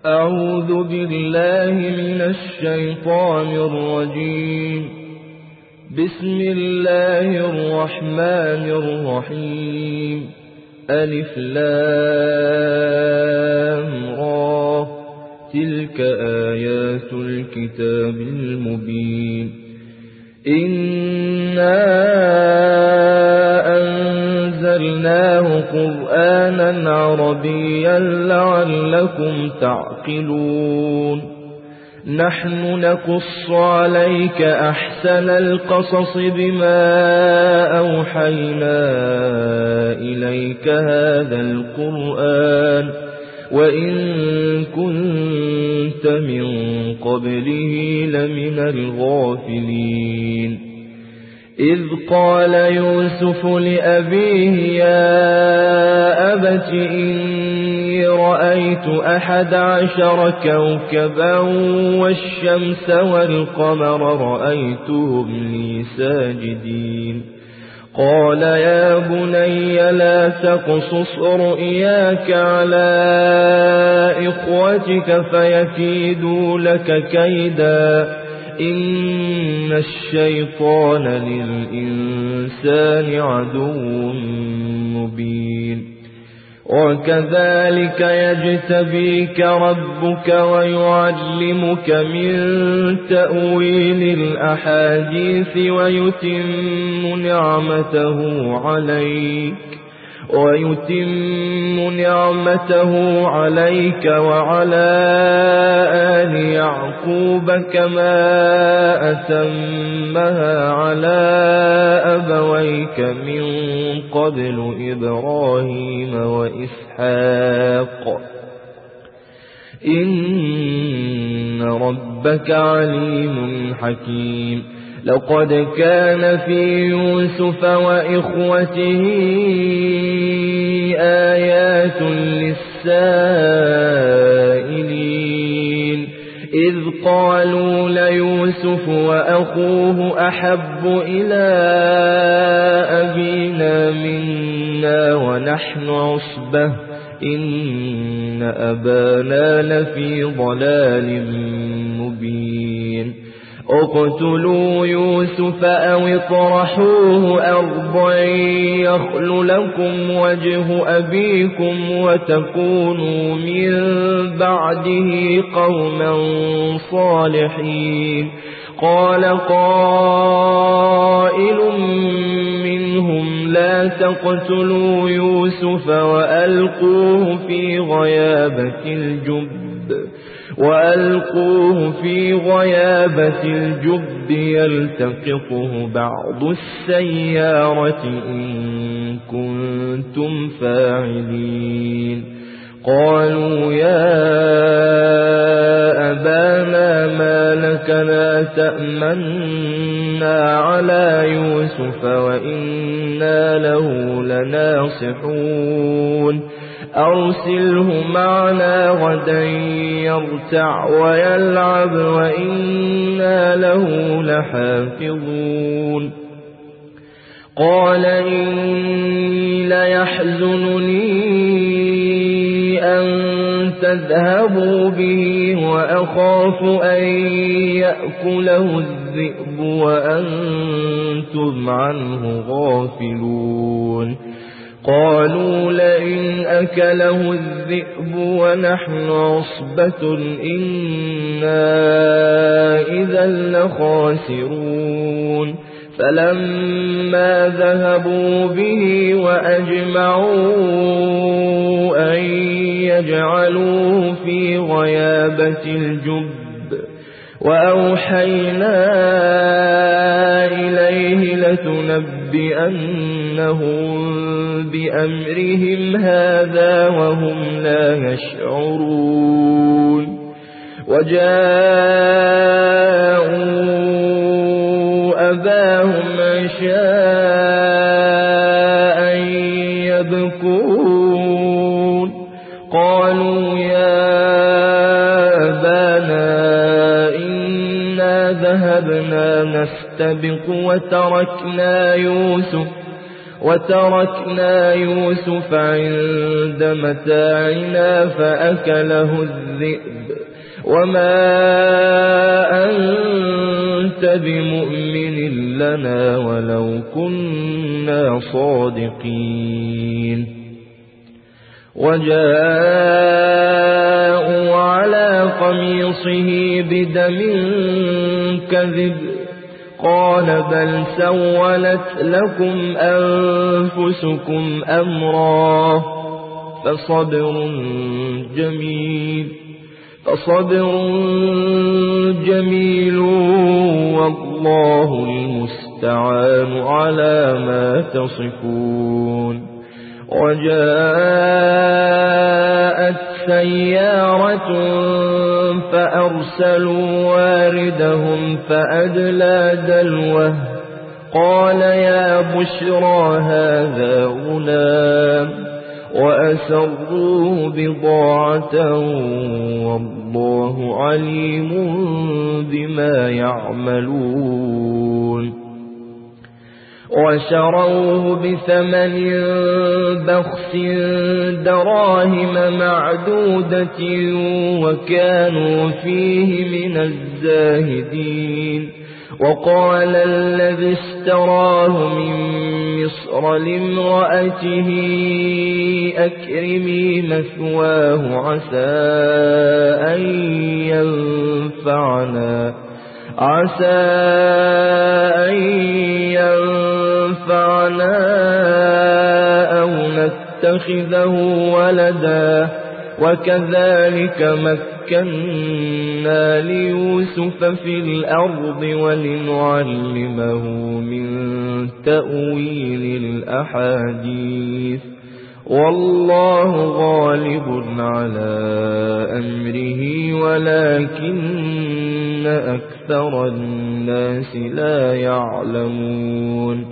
أعوذ بالله من الشيطان الرجيم. بسم الله الرحمن الرحيم. ألف لام را، تلك آيات الكتاب المبين. إنا أنزلناه قرآنا عربيا لعلكم تعقلون. نحن نقص عليك أحسن القصص بما أوحينا إليك هذا القرآن وإن كنت من قبله لمن الغافلين. إذ قال يوسف لأبيه يا أبت إني رأيت 11 كوكبا والشمس والقمر رأيتهم لي ساجدين. قال يا بني لا تقصص رؤياك على إخوتك فيكيدوا لك كيدا إن الشيطان للإنسان عدو مبين. وكذلك يجتبيك ربك ويعلمك من تأويل الأحاديث ويتم نعمته عليك وعلى آل يعقوب كما أتمها على أبويك من قبل إبراهيم وإسحاق إن ربك عليم حكيم. لقد كان في يوسف وإخوته آيات للسائلين إذ قالوا ليوسف وأخوه أحب إلى أبينا منا ونحن عصبة إن أبانا لفي ضلال مبين. اقتلوا يوسف أو اطرحوه أرضا يخل لكم وجه أبيكم وتكونوا من بعده قوما صالحين. قال قائل منهم لا تقتلوا يوسف وألقوه في غيابة الجب يلتقطه بعض السيارة إن كنتم فاعلين. قالوا يا أبانا ما لك لا تأمنا على يوسف وإنا له لناصحون. أرسله معنا غدا يرتع ويلعب وإنا له لحافظون. قال إني ليحزنني أن تذهبوا به وأخاف أن يأكله الذئب وأنتم عنه غافلون. قالوا لئن أكله الذئب ونحن عصبة إنا إذا لخاسرون. فلما ذهبوا به وأجمعوا أن يجعلوه في غيابة الجب وأوحينا إليه لتنبئنهم بأمرهم هذا وهم لا يشعرون. وجاءوا أباهم عشاء يبكون. قالوا يا أبانا إنا ذهبنا نستبق وتركنا يوسف عند متاعنا فأكله الذئب وما أنت بمؤمن لنا ولو كنا صادقين وجاءوا على قميصه بدم كذب قال بل سولت لكم أنفسكم أمرا فصبر جميل والله المستعان على ما تصفون وجاءت سيارة فأرسلوا واردهم فأدلى دلوه قال يا بشرى هذا غلام وأسروه بضاعة والله عليم بما يعملون وشروه بثمن بخس دراهم معدودة وكانوا فيه من الزاهدين وقال الذي اشتراه من مصر لامرأته أكرمي مثواه عسى أن ينفعنا أو نتخذه ولدا وكذلك مكنا ليوسف في الأرض ولنعلمه من تأويل الأحاديث والله غالب على أمره ولكن أكثر الناس لا يعلمون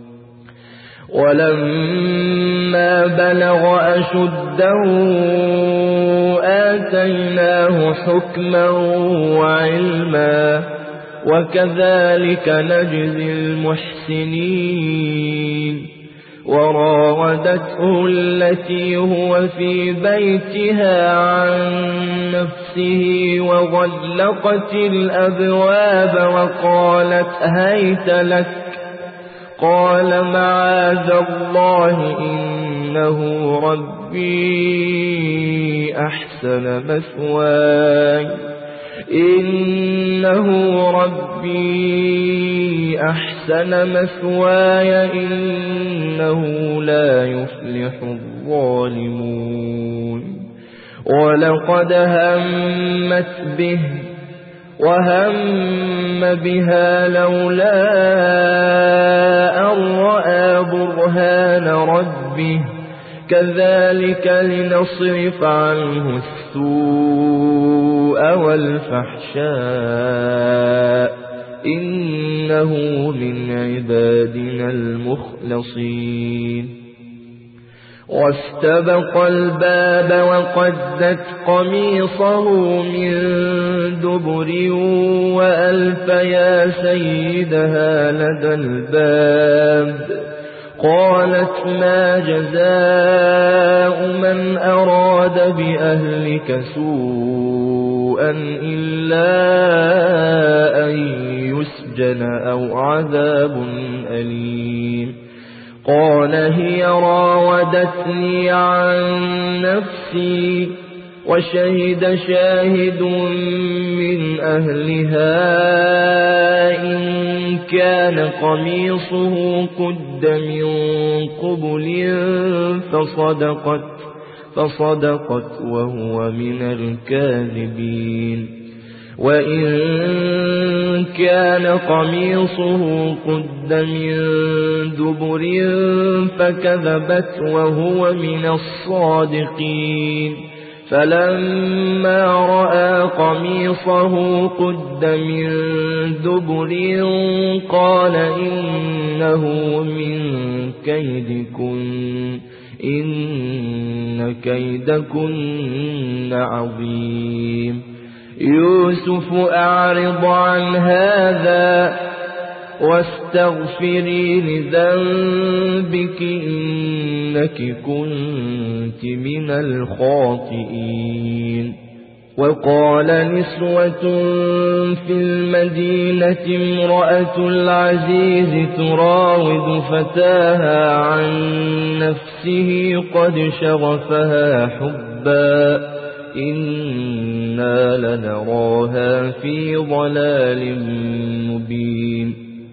ولما بلغ أشده آتيناه حكما وعلما وكذلك نجزي المحسنين وراودته التي هو في بيتها عن نفسه وغلقت الأبواب وقالت هيت لك قال معاذ الله إنه ربي أحسن مثواي إنه لا يفلح الظالمون ولقد همت به وهم بها لولا أن رأى برهان ربه كذلك لنصرف عنه السوء والفحشاء إنه من عبادنا المخلصين واستبق الباب وقدت قميصه من دبر وألف يا سيدها لدى الباب قالت ما جزاء من أراد بأهلك سوءا إلا أن يسجن أو عذاب أليم قال هي راودتني عن نفسي وشهد شاهد من أهلها إن كان قميصه قد من قبل فصدقت وهو من الكاذبين وإن كان قميصه قد من دبر فكذبت وهو من الصادقين فلما رأى قميصه قد من دبر قال إنه من كيدكن إن كيدكن عظيم يوسف أعرض عن هذا واستغفري لذنبك إنك كنت من الخاطئين. وقال نسوة في المدينة امرأة العزيز تراود فتاها عن نفسه قد شغفها حبا إنا لنراها في ضلال مبين.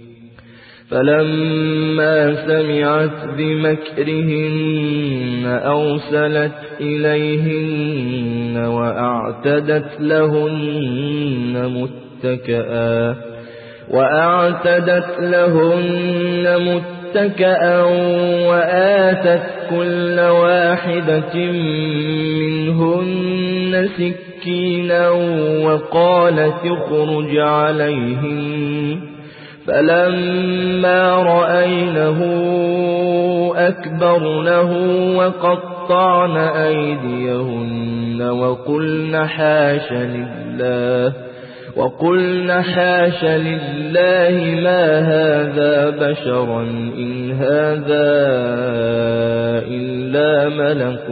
فلما سمعت بمكرهن أرسلت إليهن وأعتدت لهن متكئا وآتت كل واحدة منهن سكينا وقالت اخرج عليهن. فلما رأينه أكبرنه وقطعن أيديهن وقلن حاش لله ما هذا بشرا إن هذا إلا ملك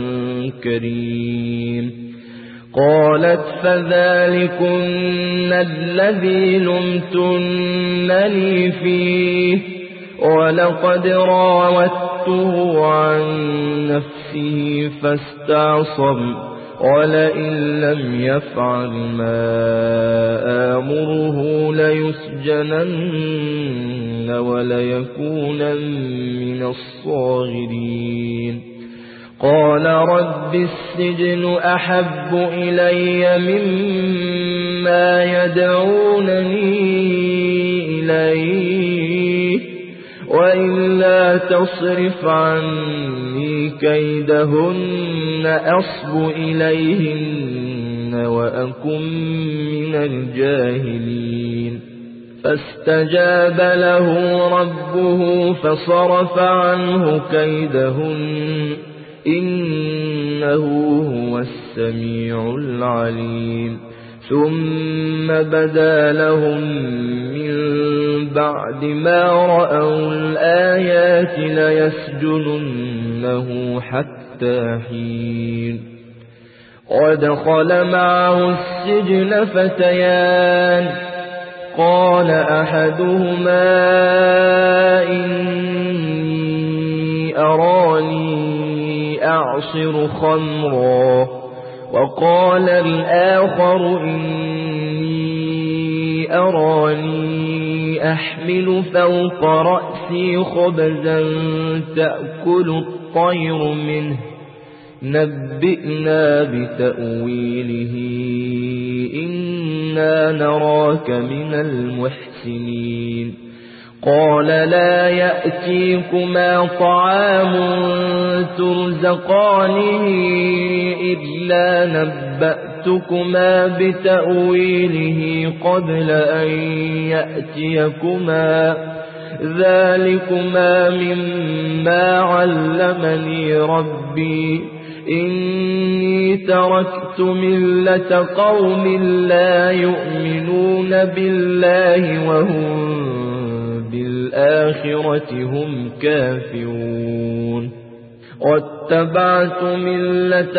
كريم. قالت فذلكن الذي لمتنني فيه ولقد راودته عن نفسه فاستعصم ولئن لم يفعل ما آمره ليسجنن وليكونن من الصاغرين. قال رب السجن أحب إلي مما يدعونني إليه وإلا تصرف عني كيدهن أصب إليهن وأكن من الجاهلين. فاستجاب له ربه فصرف عنه كيدهن إنه هو السميع العليم. ثم بدا لهم من بعد ما رأوا الآيات ليسجننه حتى حين. ودخل معه السجن فتيان قال أحدهما إني أراني أعصر خمرا وقال الآخر إني أراني أحمل فوق رأسي خبزا تأكل الطير منه نبئنا بتأويله إنا نراك من المحسنين. قال لا يأتيكما طعام ترزقانه إلا نبأتكما بتأويله قبل أن يأتيكما ذلكما مما علمني ربي إني تركت ملة قوم لا يؤمنون بالله وهم بالآخرة هم كافرون. واتبعت ملة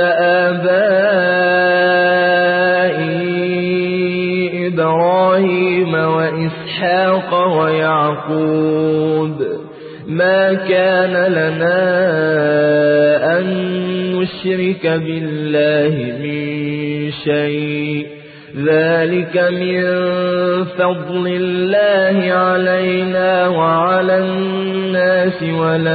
آبائي إبراهيم وإسحاق ويعقوب ما كان لنا أن نشرك بالله من شيء ذلك من فضل الله علينا وعلى الناس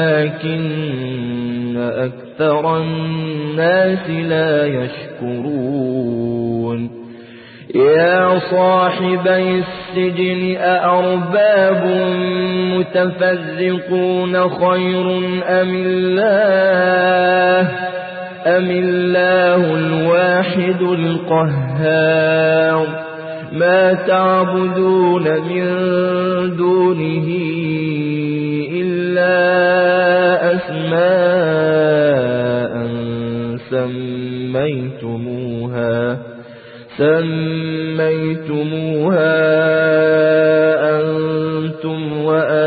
ولكن أكثر الناس لا يشكرون. يا صاحبي السجن أأرباب متفرقون خير أم الله الواحد القهار. ما تعبدون من دونه إلا أسماء سميتموها أنتم أنتم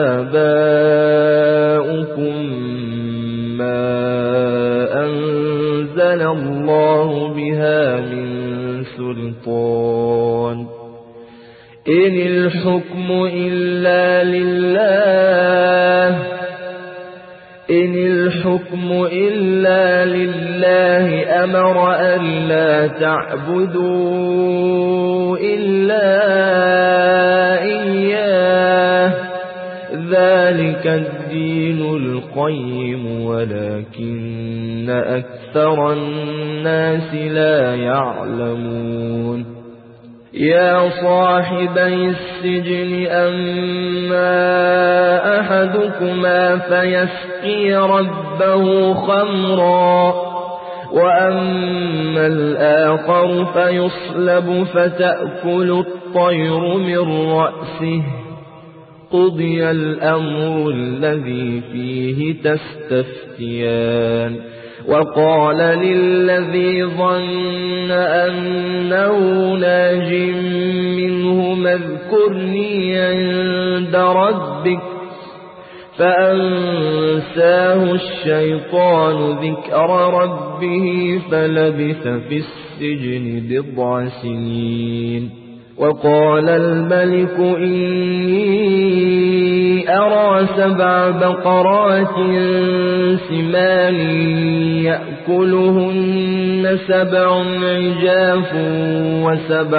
وآباؤكم ما أنزل الله بها من سلطان إن الحكم إلا لله أمر ألا تعبدوا إلا إياه ذلك الدين القيم ولكن أكثر الناس لا يعلمون يا صاحبي السجن أما أحدكما فيسقي ربه خمرا وأما الآخر فيصلب فتأكل الطير من رأسه قضي الأمر الذي فيه تستفتيان وقال للذي ظن أنه ناج منهما اذكرني عند ربك فأنساه الشيطان ذكر ربه فلبث في السجن 9 سنين وقال الملك إني أرى 7 بقرات سمان يأكلهن 7 عجاف و7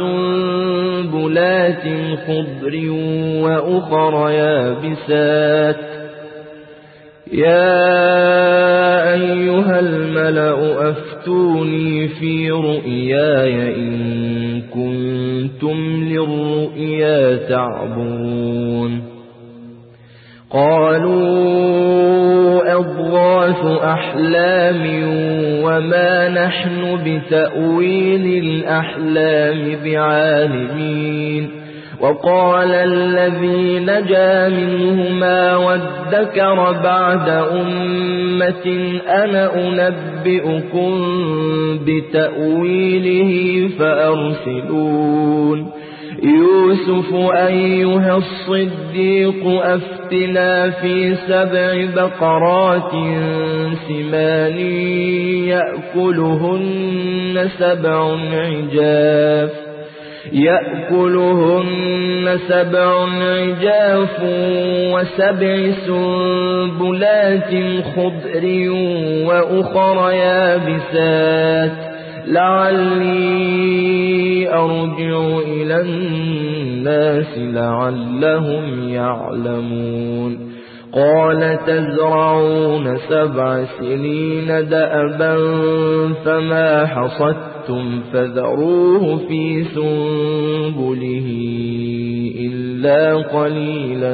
سنبلات خضر وأخر يابسات يا أيها الملأ أفتوني في رؤياي إن كنتم للرؤيا تعبرون قالوا أضغاث أحلام وما نحن بتأويل الأحلام بعالمين وقال الذي نجا منهما وادكر بعد أمة أنا أنبئكم بتأويله فأرسلون يوسف أيها الصديق أفتنا في 7 بقرات سمان يأكلهن 7 عجاف و7 سنبلات خضر وأخر يابسات لعلي أرجع إلى الناس لعلهم يعلمون قال تزرعون 7 سنين دأبا فما حصدتم فذروه في سنبله إلا قليلا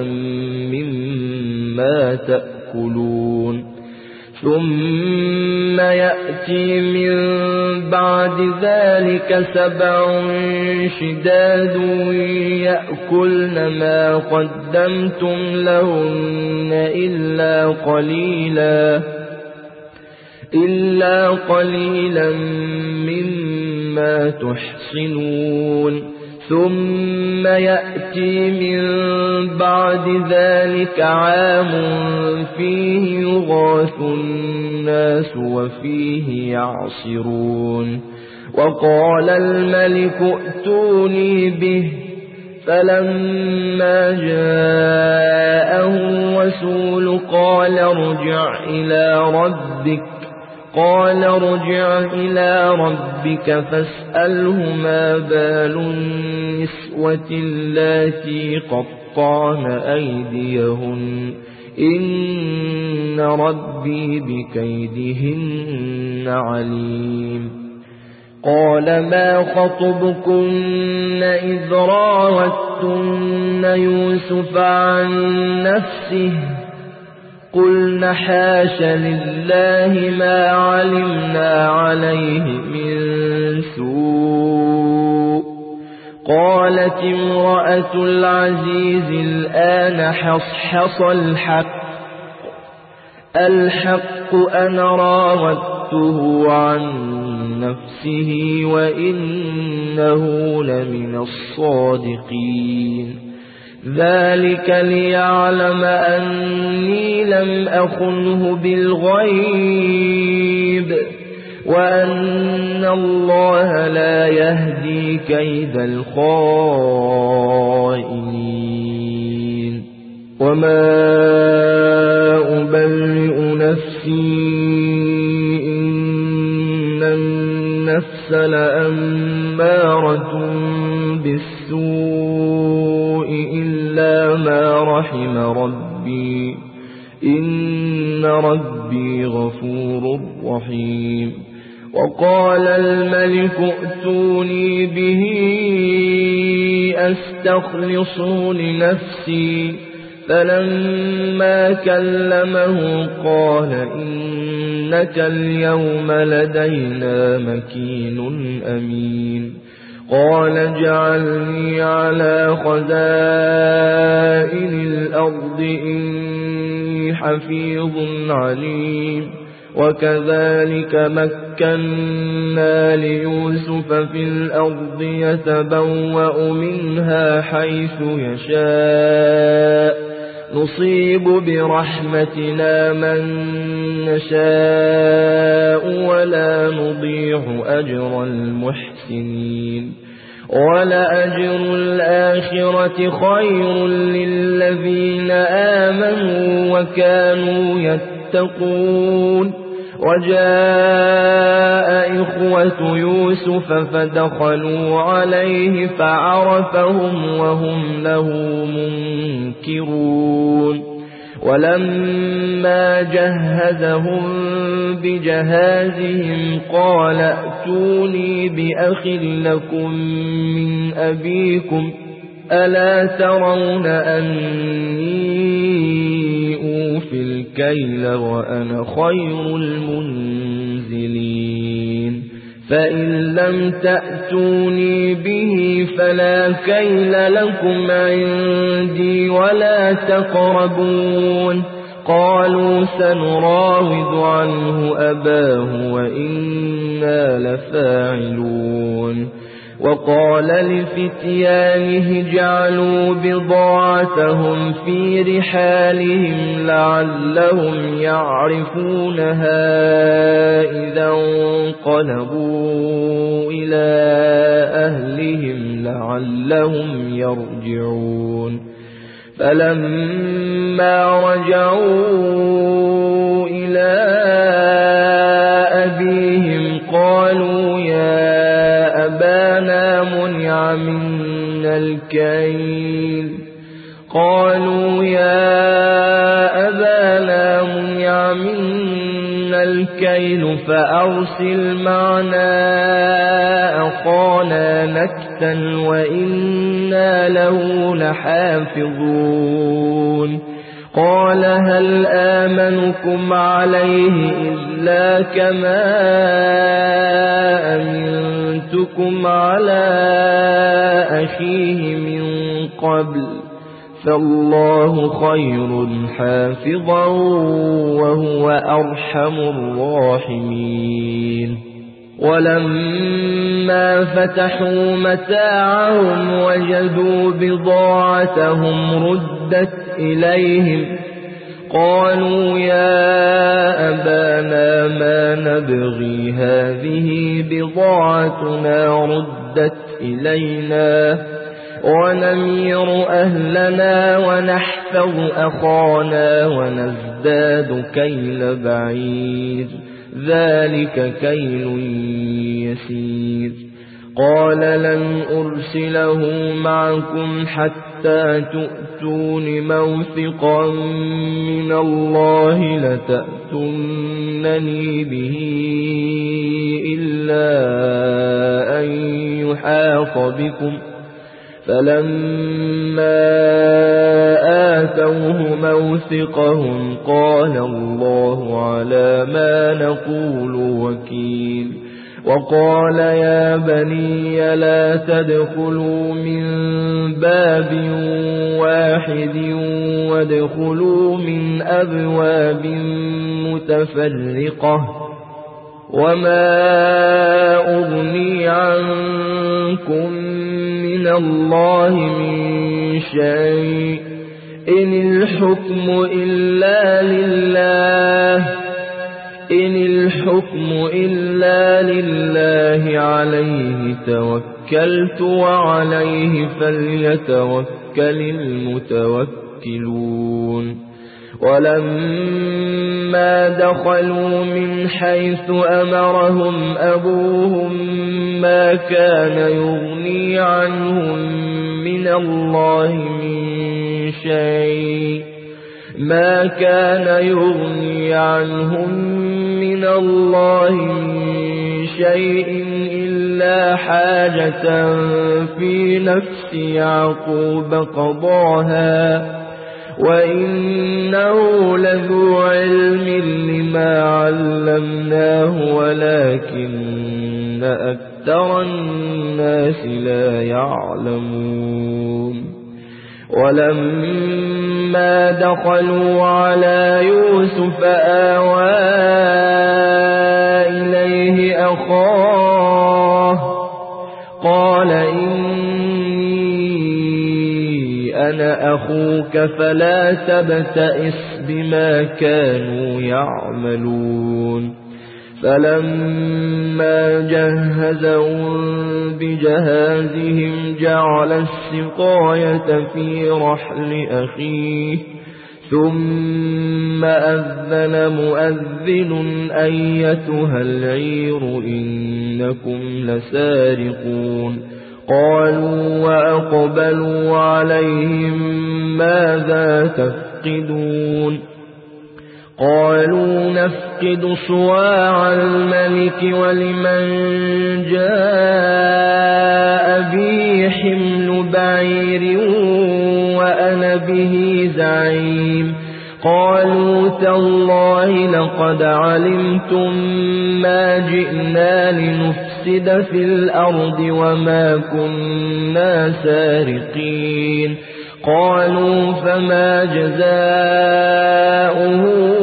مما تأكلون ثم يأتي من بعد ذلك 7 شداد يأكلن ما قدمتم لهن إلا قليلا مما تحصنون ثم يأتي من بعد ذلك عام فيه يغاث الناس وفيه يعصرون وقال الملك ائتوني به فلما جاءه الرسول قال ارجع إلى ربك فاسأله ما بال النسوة اللاتي قطعن أيديهن إن ربي بكيدهن عليم قال ما خطبكن إذ راوتن يوسف عن نفسه قلنا حاش لله ما علمنا عليه من سوء قالت امرأة العزيز الآن حصحص الحق أنا راودته عن نفسه وإنه لمن الصادقين ذلك ليعلم أني لم أخنه بالغيب وأن الله لا يهدي كيد الخائنين وما أبرئ نفسي إن النفس لأمارة بالسوء إلا ما رحم ربي إن ربي غفور رحيم وقال الملك ائتوني به أستخلصه لنفسي فلما كلمه قال إنك اليوم لدينا مكين أمين قال اجعلني على خزائن الأرض إني حفيظ عليم وكذلك مكنا ليوسف في الأرض يتبوأ منها حيث يشاء نصيب برحمتنا من نشاء ولا نضيع أجر المحسنين ولأجر الآخرة خير للذين آمنوا وكانوا يتقون وجاء إخوة يوسف فدخلوا عليه فعرفهم وهم له منكرون ولما جهزهم بجهازهم قال ائتوني بأخ لكم من أبيكم ألا ترون أني أوفي الكيل وأنا خير المنزلين فإن لم تأتوني به فلا كيل لكم عندي ولا تقربون قالوا سنراود عنه أباه وإنا لفاعلون وقال لفتيانه جعلوا بضاعتهم في رحالهم لعلهم يعرفونها إذا انقلبوا إلى أهلهم لعلهم يرجعون فلما رجعوا إلى أبيهم قالوا يا أبانا منع منا الكيل فأرسل معنا أخانا نكتل وإنا له لحافظون قال هل آمنكم عليه إلا كما أمنتكم على أخيه من قبل فالله خير حافظا وهو أرحم الراحمين ولما فتحوا متاعهم وجدوا بضاعتهم ردت إليهم قالوا يا أبانا ما نبغي هذه بضاعتنا ردت إلينا ونمير أهلنا ونحفظ أخانا ونزداد كيل بعير ذلك كيل يسير قال لن أرسله معكم حتى تؤتون موثقا من الله لتأتونني به إلا أن يحاط بكم فلما آتوه موثقهم قال الله على ما نقول وكيل وقال يا بني لا تدخلوا من باب واحد وادخلوا من أبواب متفرقة وما أغني عنكم من الله من شيء إن الحكم إلا لله عليه توكلت وعليه فليتوكل المتوكلون ولما دخلوا من حيث أمرهم أبوهم ما كان يغني عنهم من الله من شيء إلا حاجة في نفس يعقوب قضاها وإنه لذو علم لما علمناه ولكن أكثر الناس لا يعلمون ولما دخلوا على يوسف آوى إليه أخاه قال أنا أخوك فلا تبتئس بما كانوا يعملون فلما جهزهم بجهازهم جعل السقاية في رحل أخيه ثم أذن مؤذن أيتها العير إنكم لسارقون قالوا وأقبلوا عليهم ماذا تفقدون قالوا نفقد صواع الملك ولمن جاء به حمل بعير وأنا به زعيم قالوا تالله لقد علمتم ما جئنا لنفسد في الأرض وما كنا سارقين قالوا فما جزاؤه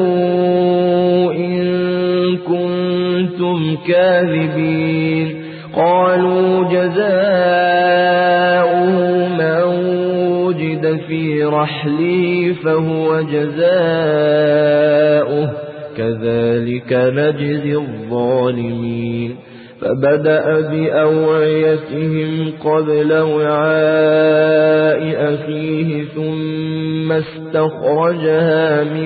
إن كنتم كاذبين قالوا جزاؤه من وجد في رحله فهو جزاؤه كذلك نجزي الظالمين فبدأ بأوعيتهم قبل وعاء أخيه ثم استخرجها من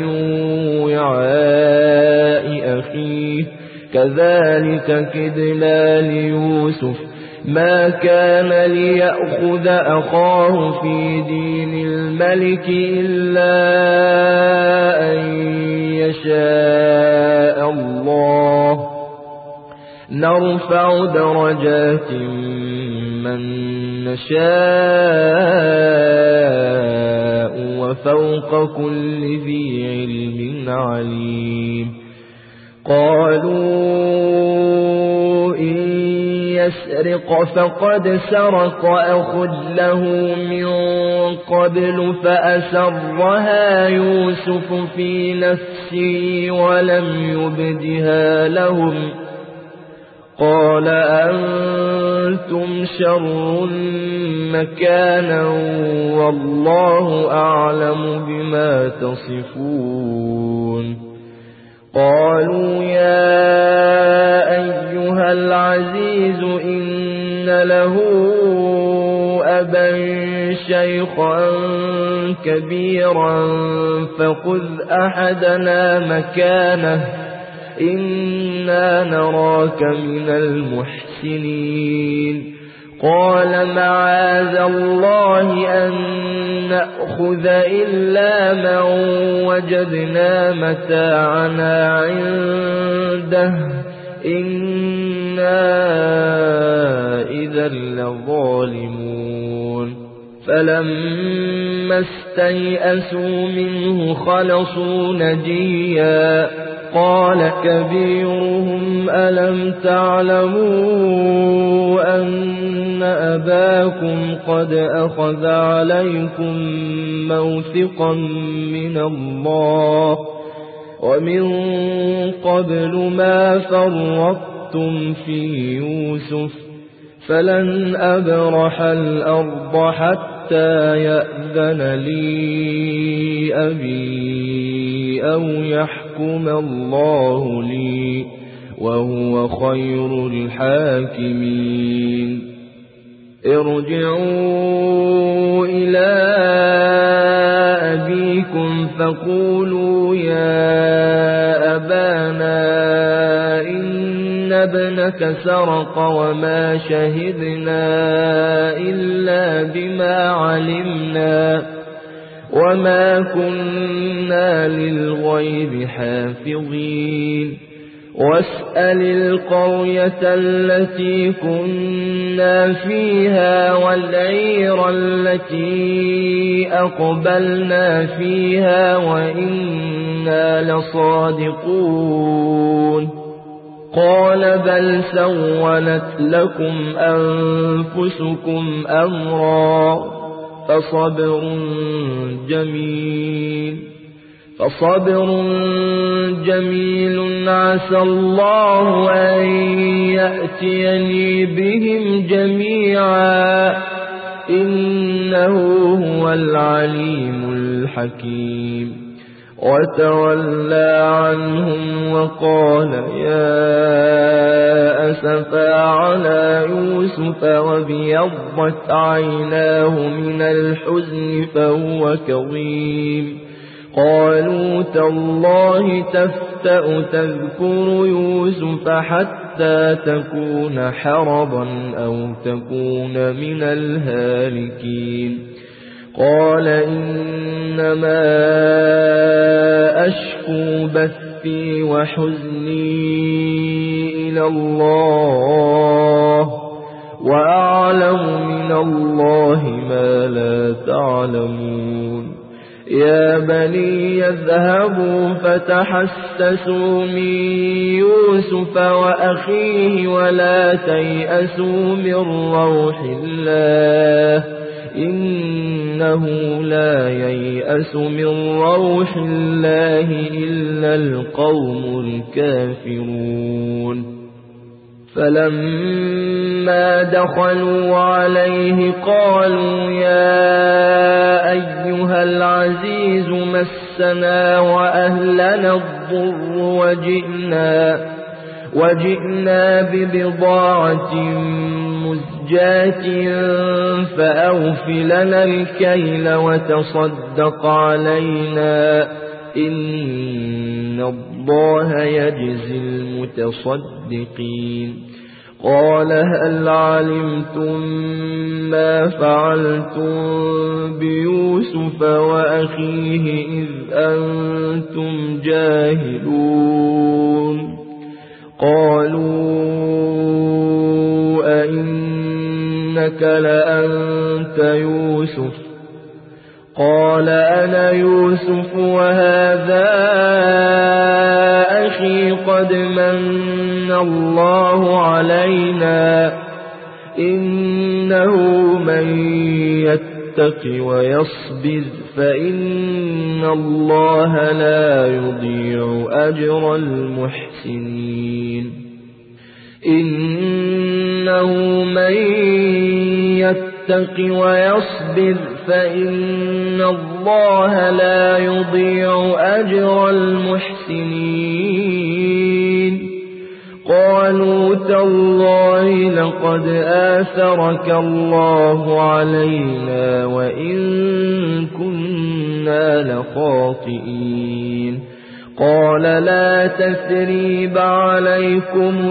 وعاء أخيه كذلك كدنا ليوسف ما كان ليأخذ أخاه في دين الملك إلا أن يشاء الله نرفع درجات من نشاء وفوق كل ذي علم عليم قالوا إن يسرق فقد سرق أخ له من قبل فأسرها يوسف في نفسه ولم يبدها لهم قال أنتم شر مكانا والله أعلم بما تصفون قالوا يا أيها العزيز إن له أبا شيخا كبيرا فخذ أحدنا مكانه إنا نراك من المحسنين قال معاذ الله أن نأخذ إلا من وجدنا متاعنا عنده إنا إذا لظالمون فلما استيئسوا منه خلصوا نجيا قال كبيرهم ألم تعلموا أن أباكم قد أخذ عليكم موثقا من الله ومن قبل ما فرطتم في يوسف فلن أبرح الأرض حتى حتى يأذن لي أبي أو يحكم الله لي وهو خير الحاكمين ارجعوا إلى أبيكم فقولوا يا أبانا إن ابنك سرق وما شهدنا إلا بما علمنا وما كنا للغيب حافظين واسأل القرية التي كنا فيها والعير التي أقبلنا فيها وإنا لصادقون قال بل سولت لكم أنفسكم أمرا فصبر جميل عسى الله أن يأتيني بهم جميعا إنه هو العليم الحكيم وتولى عنهم وقال يا أسفا على يوسف وابيضت عيناه من الحزن فهو كظيم قالوا تالله تفتأ تذكر يوسف حتى تكون حرضا أو تكون من الهالكين قال إنما أشكو بثي وحزني إلى الله وأعلم من الله ما لا تعلمون يا بني يذهبوا فتحسسوا من يوسف وأخيه ولا تيأسوا من روح الله إنه لا ييأس من روح الله إلا القوم الكافرون فلما دخلوا عليه قالوا يا أيها العزيز مسنا وأهلنا الضر وجئنا ببضاعة مزجاة فأوف لنا الكيل وتصدق علينا إن الله يجزي المتصدقين قال هل علمتم ما فعلتم بيوسف وأخيه إذ أنتم جاهلون قالوا أئنك لأنت يوسف قال أنا يوسف وهذا أخي قد من الله علينا إنه من يتق ويصبر فإن الله لا يضيع أجر المحسنين إنه من يتق ويصبر فإن الله لا يضيع أجر المحسنين قالوا تالله لقد آثرك الله علينا وإن كنا لخاطئين قال لا تثريب عليكم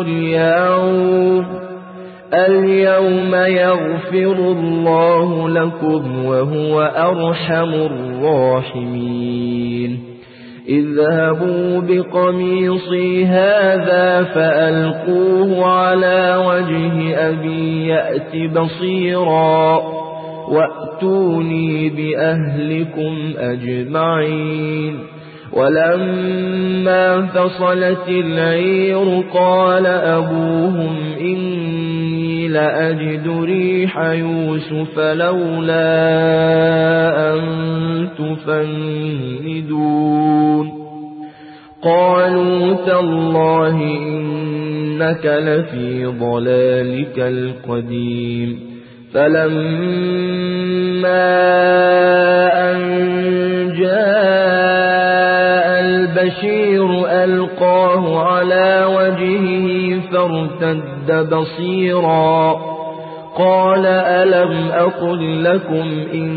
اليوم يغفر الله لكم وهو أرحم الراحمين اذهبوا بقميصي هذا فألقوه على وجه أبي يأت بصيرا وأتوني بأهلكم أجمعين ولما فصلت العير قال أبوهم إني لأجد ريح يوسف لولا أن تفندون قالوا تالله إنك لفي ضلالك القديم فلما أن جاء البشير ألقاه على وجهه فارتد بصيرا قال ألم أقل لكم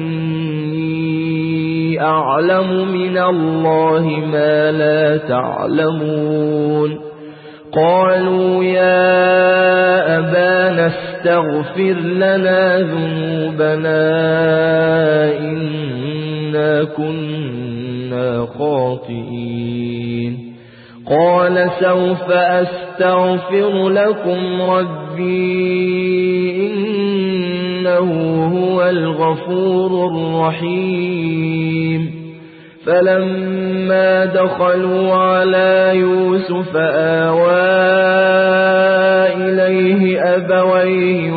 إني أعلم من الله ما لا تعلمون قالوا يا أبانا استغفر لنا ذنوبنا إنا كنا خاطئين قال سوف أستغفر لكم ربي إنه هو الغفور الرحيم فلما دخلوا على يوسف آوى إليه أبويه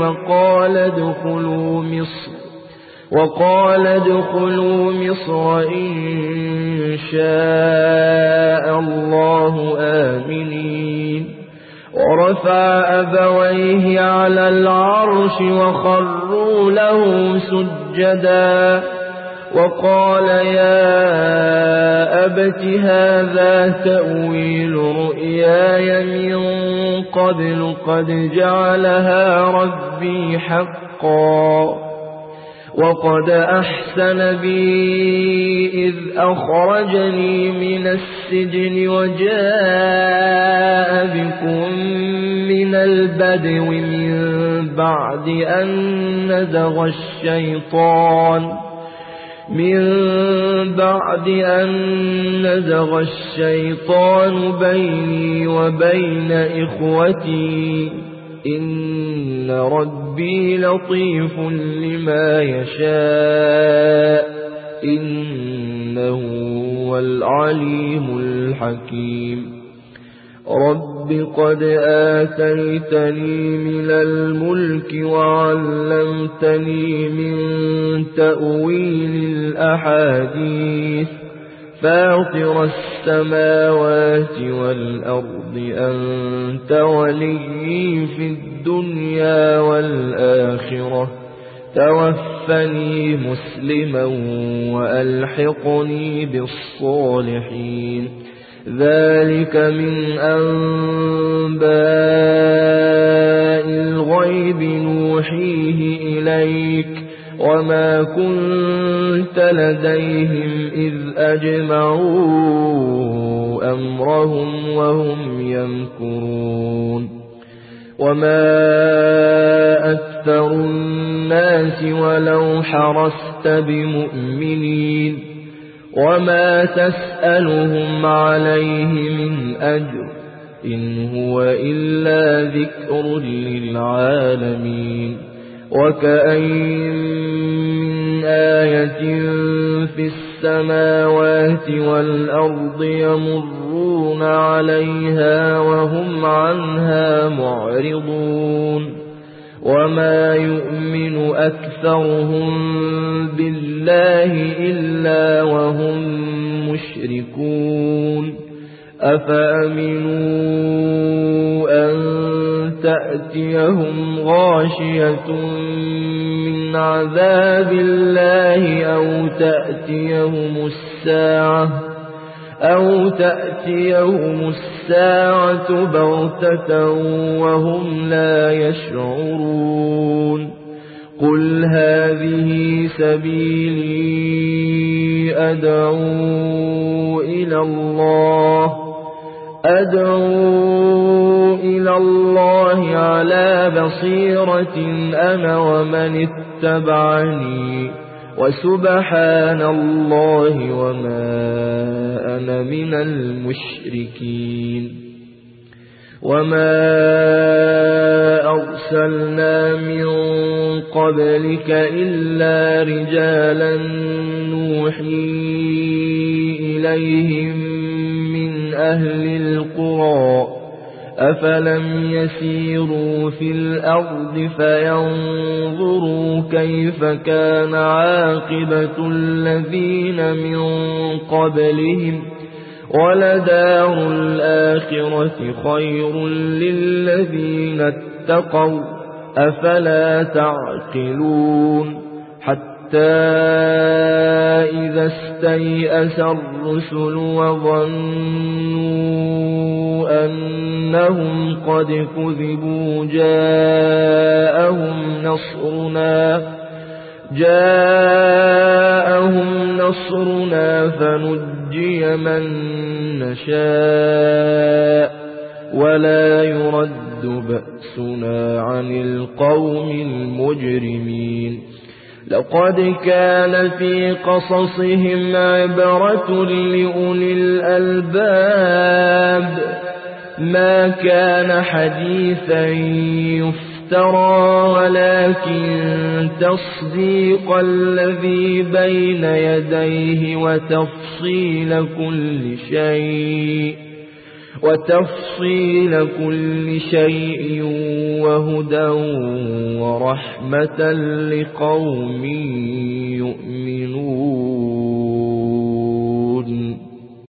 وقال ادخلوا مصر إن شاء الله آمنين ورفع أبويه على العرش وخروا له سجدا وقال يا أبت هذا تأويل رؤياي من قبل قد جعلها ربي حقا وقد أحسن بي إذ أخرجني من السجن وجاء بكم من البدو من بعد أن نزغ الشيطان بيني وبين إخوتي إن ربي لطيف لما يشاء إنه هو العليم الحكيم رب قد آتيتني من الملك وعلمتني من تأويل الأحاديث فاطر السماوات والأرض أنت ولي في الدنيا والآخرة توفني مسلما وألحقني بالصالحين ذلك من أنباء الغيب نوحيه إليك وما كنت لديهم إذ أجمعوا أمرهم وهم يمكرون وما أكثر الناس ولو حرصت بمؤمنين وما تسألهم عليه من أجر إن هو إلا ذكر للعالمين وكأين من آية في السماوات والأرض يمرون عليها وهم عنها معرضون وما يؤمن أكثرهم بالله إلا وهم مشركون أفأمنوا أن تأتيهم غاشية من عذاب الله أو تأتيهم الساعة بغتة وهم لا يشعرون قل هذه سبيلي أدعو إلى الله على بصيرة أنا ومن اتبعني وسبحان الله وما أنا من المشركين وما أرسلنا من قبلك إلا رجالا نوحي إليهم من أهل القرى أفلم يسيروا في الأرض فينظروا كيف كان عاقبة الذين من قبلهم ولدار الآخرة خير للذين اتقوا أفلا تعقلون حتى إذا استيأس الرسل وظنوا أنهم قد كذبوا جاءهم نصرنا فنجي من نشاء ولا يرد بأسنا عن القوم المجرمين لقد كان في قصصهم عبرة لأولي الألباب ما كان حديثا يفترى ولكن تصديق الذي بين يديه وتفصيل كل شيء وهدى ورحمة لقوم يؤمنون.